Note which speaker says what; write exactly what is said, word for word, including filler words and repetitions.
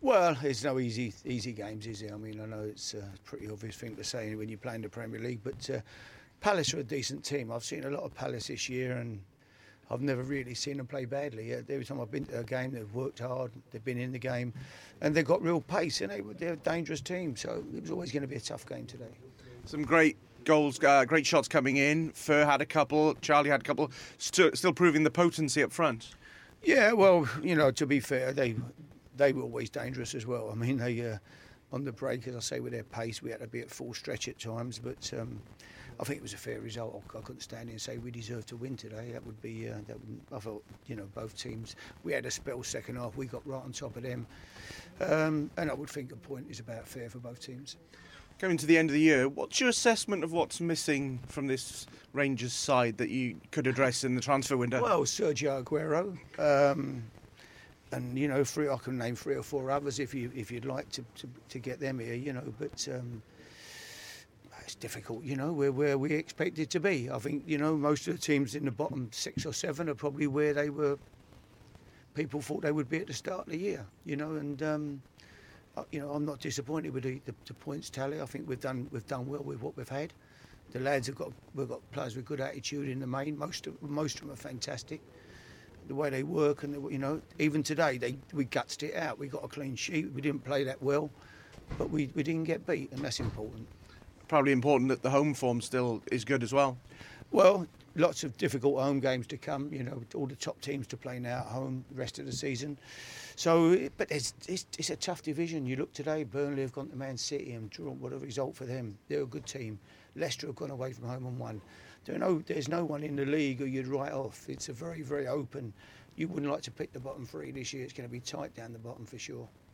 Speaker 1: Well, there's no easy easy games, is there? I mean, I know it's a pretty obvious thing to say when you're playing the Premier League, but uh, Palace are a decent team. I've seen a lot of Palace this year, and I've never really seen them play badly. Every time I've been to a game, they've worked hard, they've been in the game, and they've got real pace, and they, they're a dangerous team. So it was always going to be a tough game today.
Speaker 2: Some great goals, uh, great shots coming in. Fur had a couple, Charlie had a couple, st- still proving the potency up front.
Speaker 1: Yeah, well, you know, to be fair, they they were always dangerous as well. I mean, they uh, on the break, as I say, with their pace, we had to be at full stretch at times, but um, I think it was a fair result. I couldn't stand here and say we deserved to win today. That would be, uh, that would, I thought, you know, both teams, we had a spell second half, we got right on top of them, um, and I would think a point is about fair for both teams.
Speaker 2: Coming to the end of the year, what's your assessment of what's missing from this Rangers side that you could address in the transfer window?
Speaker 1: Well, Sergio Aguero, um, and you know, three, I can name three or four others if you if you'd like to to, to get them here, you know. But um, it's difficult, you know. We're where we expected to be. I think you know most of the teams in the bottom six or seven are probably where they were. People thought they would be at the start of the year, you know, and. Um, You know, I'm not disappointed with the, the, the points tally. I think we've done we've done well with what we've had. The lads have got we've got players with good attitude in the main. Most of most of them are fantastic. The way they work and the, you know, even today they we gutsed it out. We got a clean sheet. We didn't play that well, but we, we didn't get beat, and that's important.
Speaker 2: Probably important that the home form still is good as well.
Speaker 1: Well, lots of difficult home games to come. You know, all the top teams to play now at home the rest of the season. So, but it's, it's, it's a tough division. You look today, Burnley have gone to Man City and drawn. What a result for them. They're a good team. Leicester have gone away from home and won. There no, there's no one in the league who you'd write off. It's a very, very open. You wouldn't like to pick the bottom three this year. It's going to be tight down the bottom for sure.